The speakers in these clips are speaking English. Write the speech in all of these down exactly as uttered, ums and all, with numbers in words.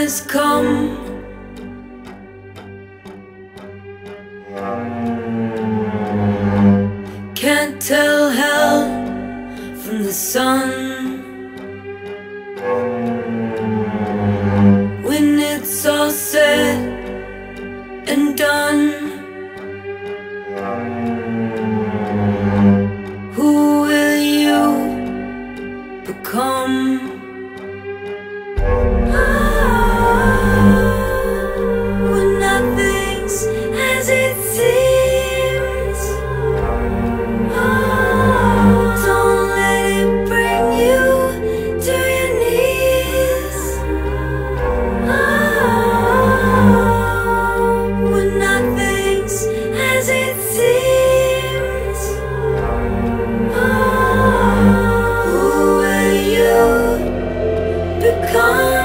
has come. Can't tell hell from the sun when it's all said and done. Who will you become? When nothing's as it seems, don't let it bring you to your knees. When nothing's as it seems, who will you become?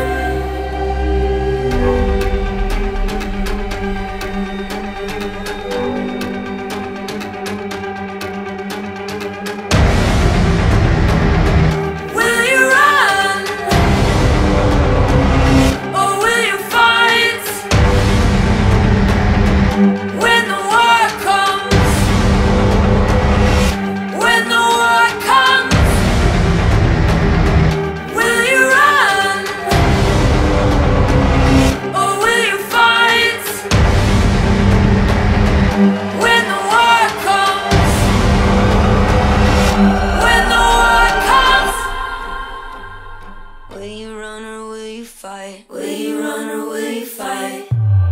Will you run or will you fight? Will you run or will you fight?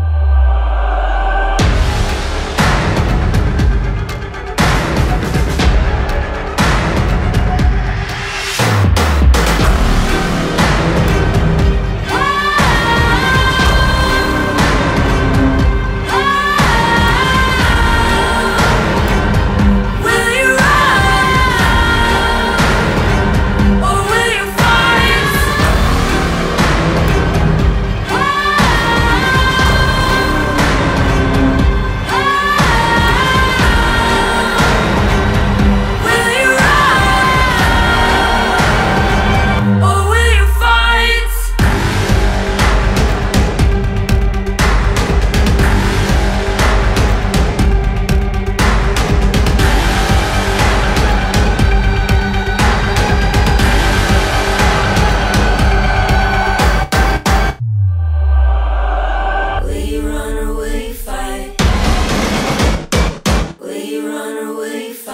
Will you run or will you fight?